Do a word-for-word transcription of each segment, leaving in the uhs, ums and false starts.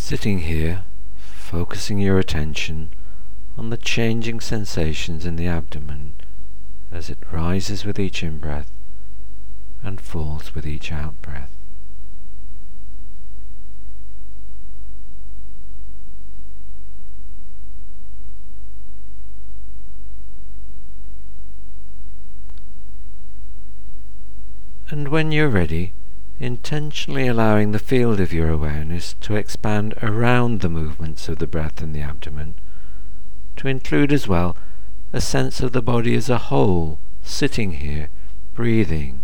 Sitting here, focusing your attention on the changing sensations in the abdomen as it rises with each in-breath and falls with each out-breath. And when you're ready, intentionally allowing the field of your awareness to expand around the movements of the breath in the abdomen, to include as well a sense of the body as a whole, sitting here, breathing.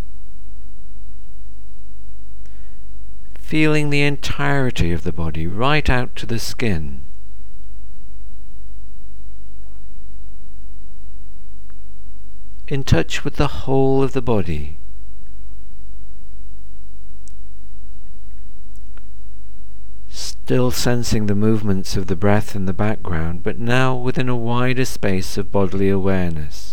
Feeling the entirety of the body right out to the skin. In touch with the whole of the body. Still sensing the movements of the breath in the background, but now within a wider space of bodily awareness.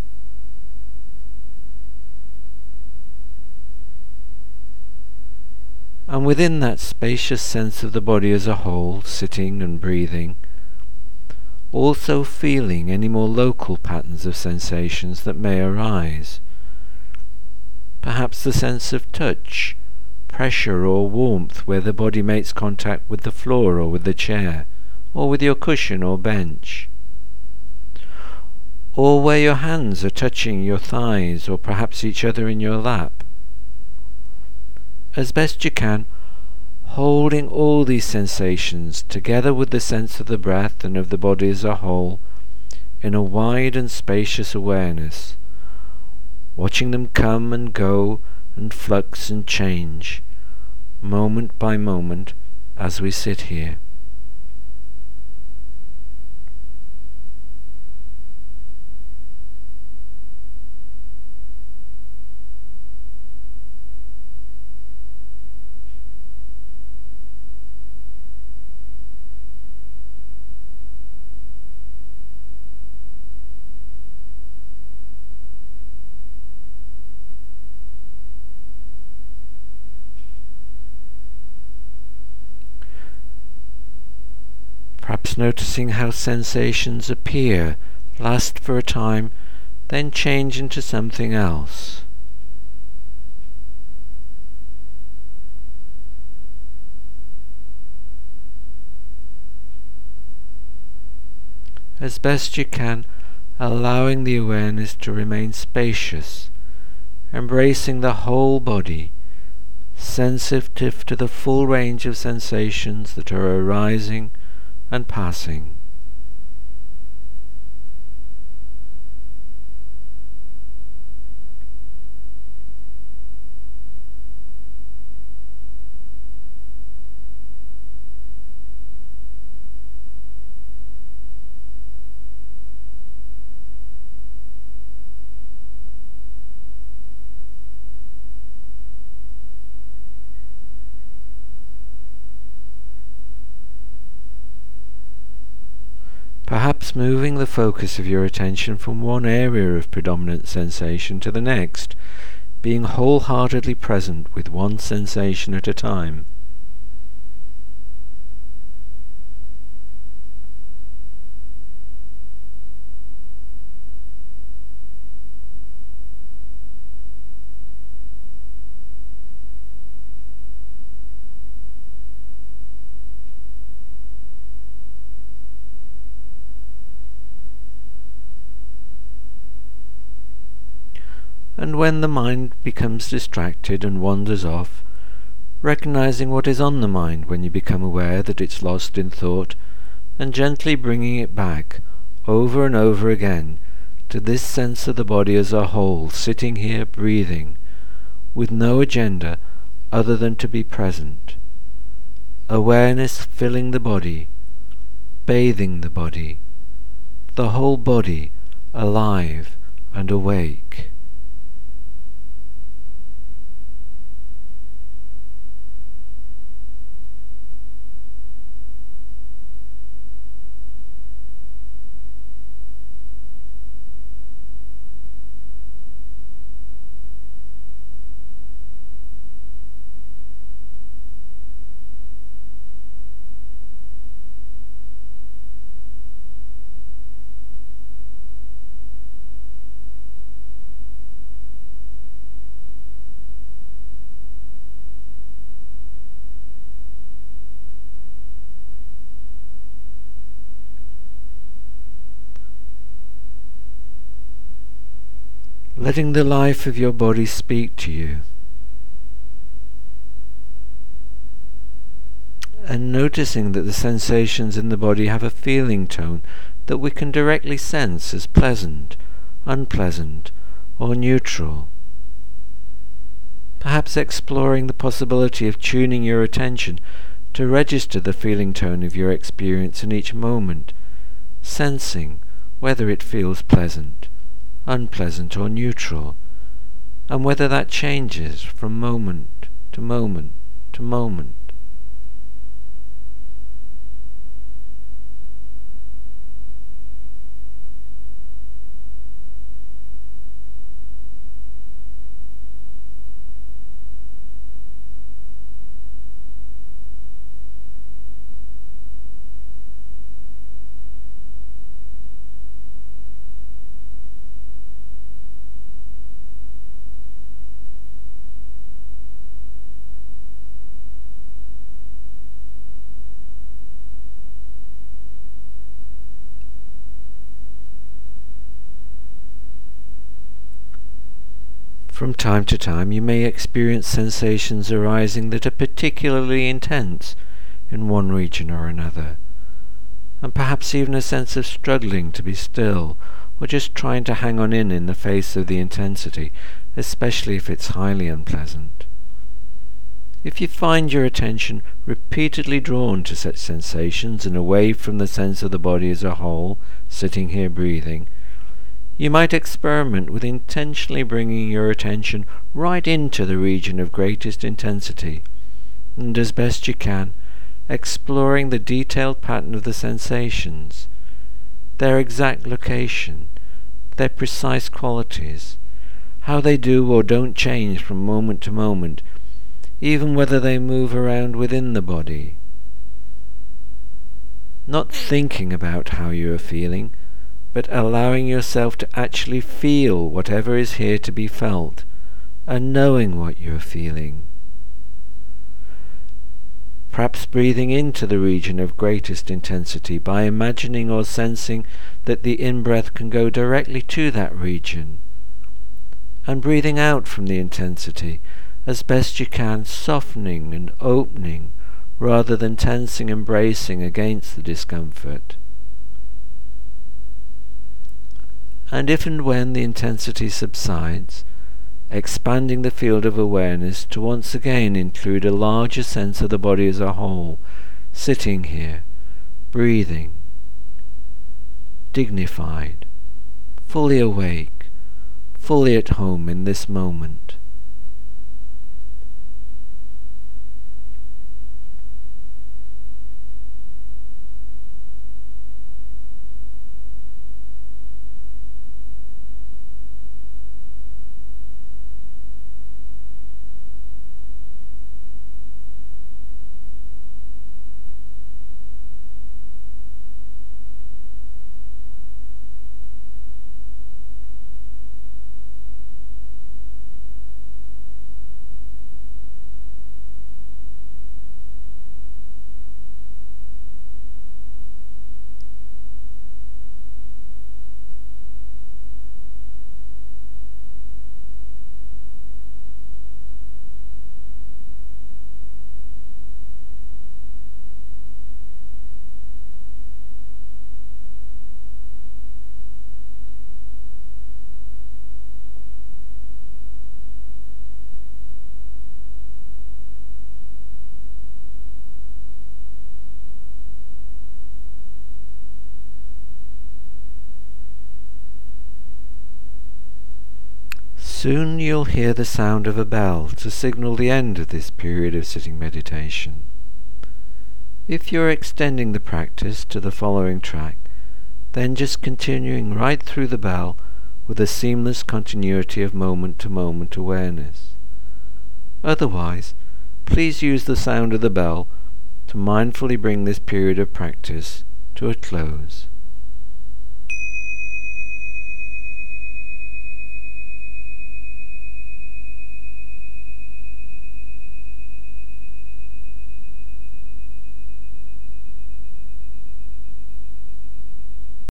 And within that spacious sense of the body as a whole, sitting and breathing, also feeling any more local patterns of sensations that may arise. Perhaps the sense of touch, pressure or warmth where the body makes contact with the floor or with the chair, or with your cushion or bench. Or where your hands are touching your thighs or perhaps each other in your lap. As best you can, holding all these sensations together with the sense of the breath and of the body as a whole in a wide and spacious awareness, watching them come and go and flux and change, moment by moment as we sit here. Perhaps noticing how sensations appear, last for a time, then change into something else. As best you can, allowing the awareness to remain spacious, embracing the whole body, sensitive to the full range of sensations that are arising and passing. Perhaps moving the focus of your attention from one area of predominant sensation to the next, being wholeheartedly present with one sensation at a time. And when the mind becomes distracted and wanders off, recognizing what is on the mind when you become aware that it's lost in thought, and gently bringing it back, over and over again, to this sense of the body as a whole, sitting here breathing, with no agenda other than to be present. Awareness filling the body, bathing the body, the whole body alive and awake. letting the life of your body speak to you, and noticing that the sensations in the body have a feeling tone that we can directly sense as pleasant, unpleasant, or neutral. Perhaps exploring the possibility of tuning your attention to register the feeling tone of your experience in each moment, sensing whether it feels pleasant, unpleasant, or neutral, and whether that changes from moment to moment to moment. From time to time you may experience sensations arising that are particularly intense in one region or another, and perhaps even a sense of struggling to be still, or just trying to hang on in in the face of the intensity, especially if it's highly unpleasant. If you find your attention repeatedly drawn to such sensations and away from the sense of the body as a whole, sitting here breathing, you might experiment with intentionally bringing your attention right into the region of greatest intensity, and as best you can, exploring the detailed pattern of the sensations, their exact location, their precise qualities, how they do or don't change from moment to moment, even whether they move around within the body. Not thinking about how you are feeling, but allowing yourself to actually feel whatever is here to be felt, and knowing what you are feeling. Perhaps breathing into the region of greatest intensity by imagining or sensing that the in-breath can go directly to that region, and breathing out from the intensity as best you can, softening and opening rather than tensing and bracing against the discomfort. And if and when the intensity subsides, expanding the field of awareness to once again include a larger sense of the body as a whole, sitting here, breathing, dignified, fully awake, fully at home in this moment. Soon you'll hear the sound of a bell to signal the end of this period of sitting meditation. If you're extending the practice to the following track, then just continuing right through the bell with a seamless continuity of moment-to-moment awareness. Otherwise, please use the sound of the bell to mindfully bring this period of practice to a close.